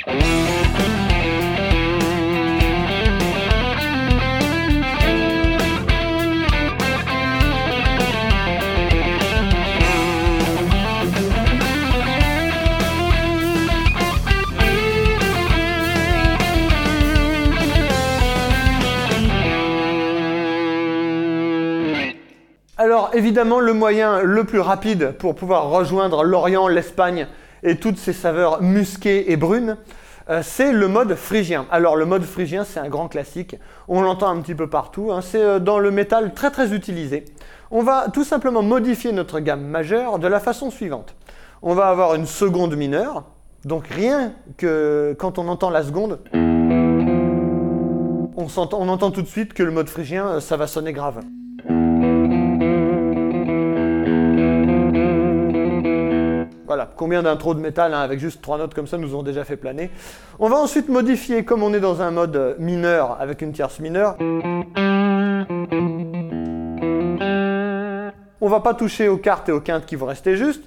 Alors évidemment, le moyen le plus rapide pour pouvoir rejoindre l'Orient, l'Espagne et toutes ces saveurs musquées et brunes, c'est le mode phrygien. Alors le mode phrygien, c'est un grand classique, on l'entend un petit peu partout, hein. C'est dans le métal très très utilisé. On va tout simplement modifier notre gamme majeure de la façon suivante. On va avoir une seconde mineure, donc rien que quand on entend la seconde, on entend tout de suite que le mode phrygien, ça va sonner grave. Voilà, combien d'intros de métal hein, avec juste 3 notes comme ça nous ont déjà fait planer. On va ensuite modifier, comme on est dans un mode mineur avec une tierce mineure. On va pas toucher aux quartes et aux quintes qui vont rester justes.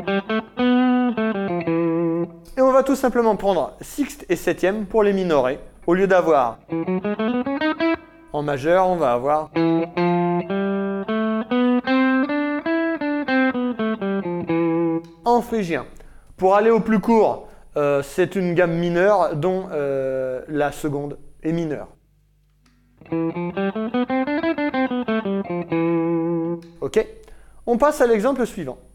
Et on va tout simplement prendre sixte et septième pour les minorés. Au lieu d'avoir en majeur, on va avoir en phrygien. Pour aller au plus court, c'est une gamme mineure dont la seconde est mineure. Ok ? On passe à l'exemple suivant.